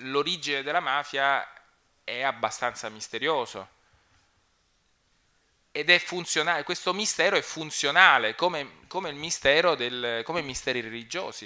l'origine della mafia è abbastanza misterioso ed è funzionale, questo mistero è funzionale come il mistero come i misteri religiosi.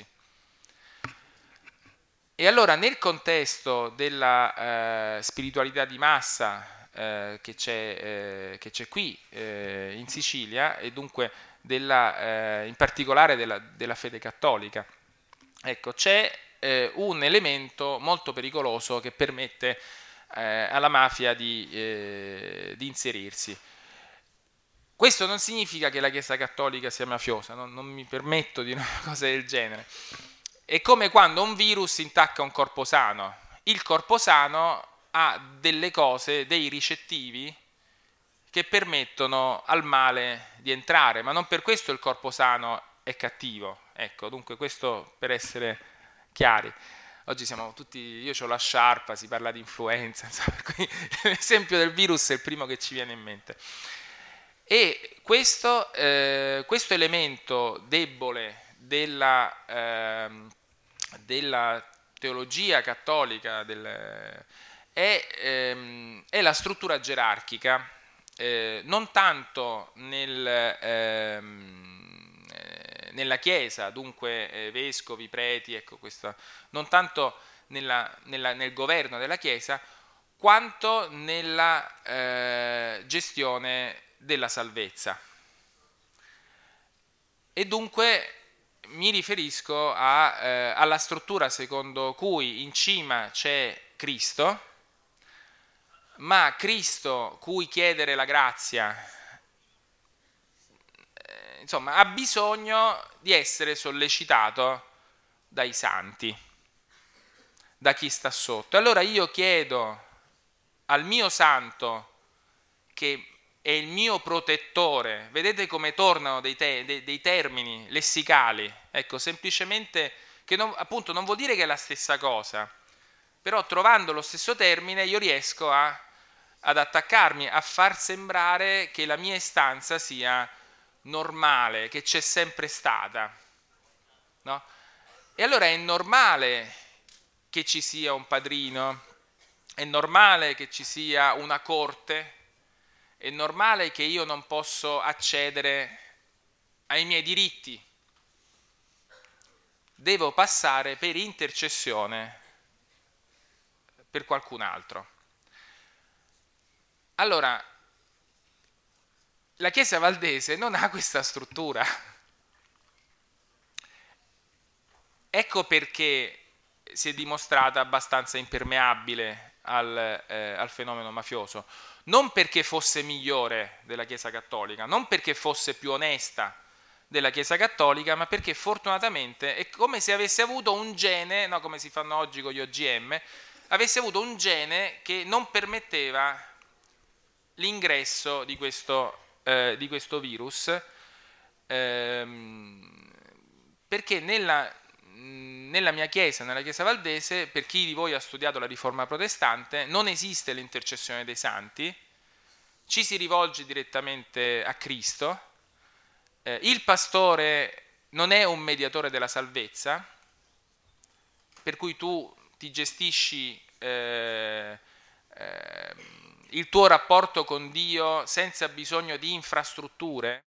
E allora nel contesto della spiritualità di massa che c'è qui in Sicilia e dunque in particolare della fede cattolica, ecco, c'è un elemento molto pericoloso che permette alla mafia di inserirsi. Questo non significa che la Chiesa cattolica sia mafiosa, non mi permetto di dire una cosa del genere. È come quando un virus intacca un corpo sano. Il corpo sano ha delle cose, dei ricettivi che permettono al male di entrare, ma non per questo il corpo sano è cattivo. Ecco, dunque questo per essere chiari. Oggi siamo tutti, io ho la sciarpa, si parla di influenza, insomma, l'esempio del virus è il primo che ci viene in mente. E questo elemento debole della teologia cattolica è la struttura gerarchica, non tanto nella Chiesa, dunque vescovi, preti, ecco, non tanto nel governo della Chiesa, quanto nella gestione della salvezza. E dunque mi riferisco alla struttura secondo cui in cima c'è Cristo, ma Cristo cui chiedere la grazia, insomma, ha bisogno di essere sollecitato dai santi, da chi sta sotto. Allora io chiedo al mio santo, che è il mio protettore, vedete come tornano dei termini lessicali, ecco, semplicemente che appunto non vuol dire che è la stessa cosa, però trovando lo stesso termine io riesco ad attaccarmi, a far sembrare che la mia istanza sia normale, che c'è sempre stata, no? E allora è normale che ci sia un padrino, è normale che ci sia una corte, è normale che io non posso accedere ai miei diritti, devo passare per intercessione per qualcun altro. Allora, la Chiesa valdese non ha questa struttura. Ecco perché si è dimostrata abbastanza impermeabile al fenomeno mafioso. Non perché fosse migliore della Chiesa cattolica, non perché fosse più onesta della Chiesa cattolica, ma perché fortunatamente è come se avesse avuto un gene, no, come si fanno oggi con gli OGM, avesse avuto un gene che non permetteva l'ingresso di questo virus, perché nella mia chiesa, nella Chiesa valdese, per chi di voi ha studiato la Riforma protestante, non esiste l'intercessione dei santi, ci si rivolge direttamente a Cristo, il pastore non è un mediatore della salvezza, per cui tu ti gestisci il tuo rapporto con Dio senza bisogno di infrastrutture.